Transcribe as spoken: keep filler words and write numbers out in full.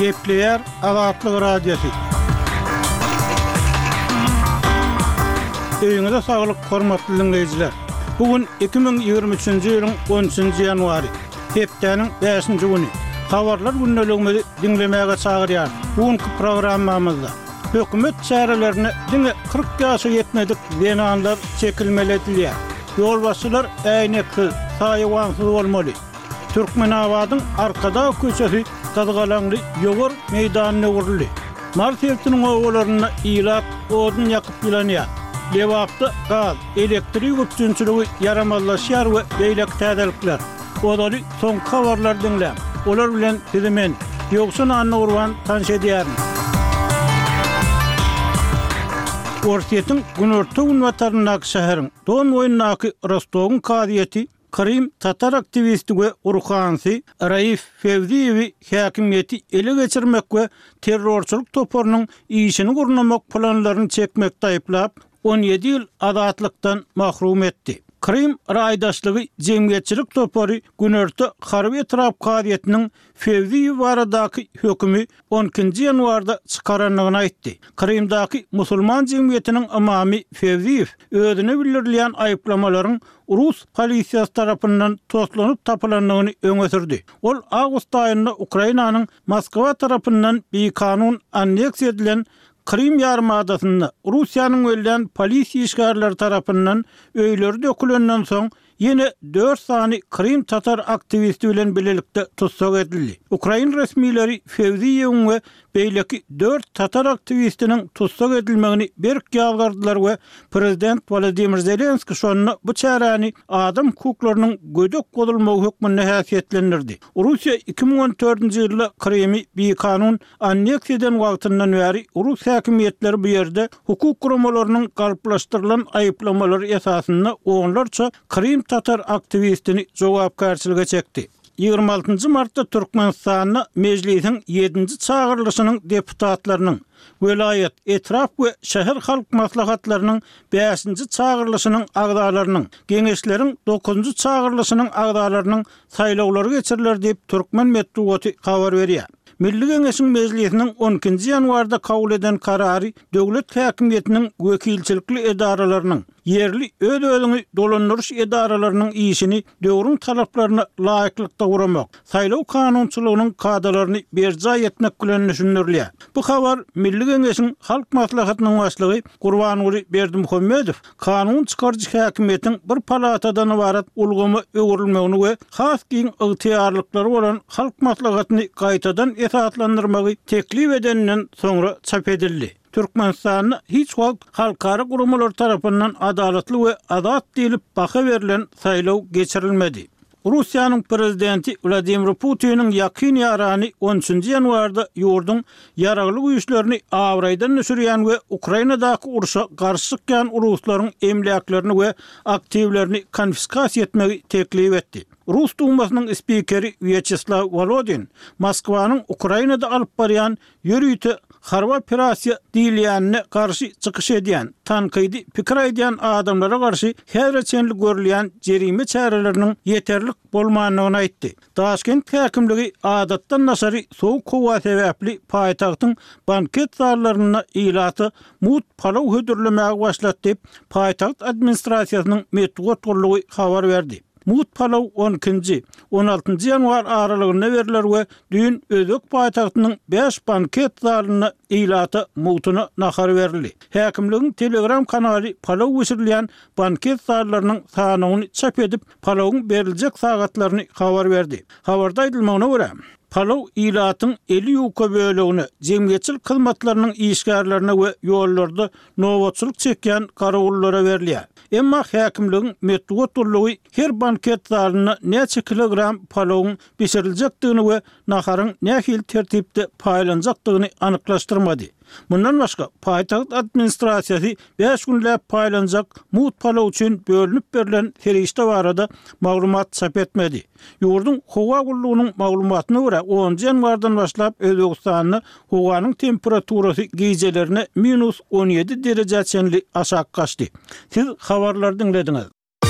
Gepleyer Azatlyk Radiosu. Öýüňize saglyk, hormatly dinleýijiler. Bugün iki bin ýygrimi üçinji ýylyň on üçinji ýanwary, hepdeniň beşinji güni. Habarlar günneligini dinlemäge çagyrýar. Bugünkü programmamyzda hökümet çärelerini diňe kırk ýaşa ýetmedik wenanlar çekilmeli edilýär. Ýolbaşçylar äýnekli, saýywansyz bolmaly. Türkmenabadyň arkada köçesi Gazgalanly ýogur meýdanyna urildi. Marsiyetiniň oglaryna ýylap, odun ýakyp ýylanýar. Lewapda gaz, elektrik üçinçiligi yaramazlaşýar we beýlek täzelikler. Olary soň habarlar dinläp, olar bilen sizimen ýoksun anny urwan tanş edýär. Ortiýetiň Günörtü ünwataryndaky şäheriň Don boýundaky Rostowyň kadiýeti Krim Tatar aktivisti we Urhansy Raif Fevziyewi häkimiýeti ele geçirmek we terrorçylyk toparynyň işini gurnamak planlaryny çekmekde aýplap on ýedi ýyl azatlykdan mahrum etdi. Krim raýdaşlygy jemgyýetçilik topary Günörtü harby etrap kadiýetiniň Fevziyewi baradaky hökümi on ikinji ýanwarda çykaranlygyny aýtdy. Krimdaky musulman jemgyýetiniň imamy Fevziyew özüne bildirilýän aýplamalaryň Rus polisiýasy tarapyndan toslanyp tapylanlygyny öňe sürdi. Ol awgust aýynda Ukrainanyň Moskwa tarapyndan bir kanun anneksiýa edilen Krim ýarymadasyny Russiýanyň öýlen polisiýa işgärleri tarapyndan öýleri dökülenden soň ýene dört sany Krim Tatar aktivisti bilen birlikde tutsak edildi. Ukraina resmiýetleri Fevziyewiň we beýleki dört Tatar aktivistiniň tutsak edilmegini berk ýalgardylar we prezident Volodymyr Zelenski şonu bu çäräni adam hukuklarynyň gödek godulmagy hökmüne häsiýetlendirdi. Russiýa iki bin on dördünji ýylda Krimi bir kanun anneksiýa eden wagtyndan bäri Rus häkimiýetleri bu ýerde hukuk guramalarynyň galplaşdyrylan aýplamalary esasynda onlarça Krim Tatar aktivistini jogapkärçilige çekdi. ýygrimi altynjy martda Türkmenistanyň mejlisiň ýedinji çağırylışynyň deputatlarynyň Welayet, etraf we şäher halk maslahatlarynyň beşinji çağırylışynyň agdalarynyň, geňeşleriň dokuzunjy çağırylışynyň agdalarynyň saýlawlary geçiriler diýip Türkmen medeniýeti habar berýär. Milli Geňeşiň mejlisiniň on ikinji ýanwarda kabul eden karary döwlet häkimiýetiniň wekilçilikli edaralarynyň yerli öz-özüni dolandyrış edaralarynyň işini döwrüň talaplaryna laýyklykda guramak, saýlaw kanunçylygynyň kadrlaryny berja etmek bilen düşündirilýär. Bu habar Milli Geňeşiň halk maslahatynyň başlygy Gurbanuly Berdimuhammedow kanun çykarjy häkimiýetiň bir palatadan ibarat ulgamy öwrülmegini we has giň ygtyýarlyklary bolan halk maslahatyny gaýtadan esaslandyrmagy teklip edenden soňra çap edildi. Türkmenistanyň hiç wagt halkara gurumlar tarapyndan adalatly we azat diýilip baha berilen saýlaw geçirilmedi. Russiýanyň prezidenti Vladimir Putiniň ýakyn ýarany on üçinji ýanwarda ýurdun ýaragly güýçlerini awraýdan düşürýän we Ukrainadaky uruşa garşy çykýan ruslaryň emlaklerini we aktivlerini konfiskasiýa etmegi teklip etdi. Rus Dumasynyň spikeri Vyacheslav Volodin Moskwanyň Ukrainada alyp barýan ýörüýte harba operasiýa diýilýänine garşy çykyş edýän, tankydy pikir edýän adamlara garşy häzirçenlik görülýän jerime çäreleriniň ýeterlik bolmanyny aýtdy. Taşkent häkimligi adatdan nasary sowuk howa sebäpli paýtagtyň banket zalaryna ýylaty mut palaw hödürlemäge başlatdy diýip paýtagt administrasiýasynyň medeniýet gurulugy habar berdi. Mut palaw on ikinji on altynjy ýanwar aralygyna beriler we düýün özek paýtagtynyň beş banket zalyna ýylaty mutuny nahar berildi. Häkimligiň Telegram kanaly palaw geçirilýän banket zallarynyň sanyny çap edip palawyň beriljek sagatlaryny habar berdi. Habarda aýdylmagyna görä palaw ýylatyň elli ýuka bölegini jemgyýetçilik hyzmatlarynyň işgärlerine we ýollarda nowatçylyk çekýän garawullara berilýär. Emma häkimligiň medeniýet gurulugy her banket zalyna neçe kilogram palawyň bişiriljekdigini we naharyň nähil tertipde paýlanjakdygyny anyklaşdyrmady. Bundan başga paýtagt administrasiýasy beş günläp paýlanjak mut palaw üçin bölünip berilen ferişte barada maglumat çap etmedi. Ýurdun howa gurulugynyň maglumatyna görä onunji ýanwardan başlap Özbegistanyň howanyň temperaturasy gecelerine minus on ýedi derece çenli aşağı kaçdy. Siz habarlar dinlediňiz.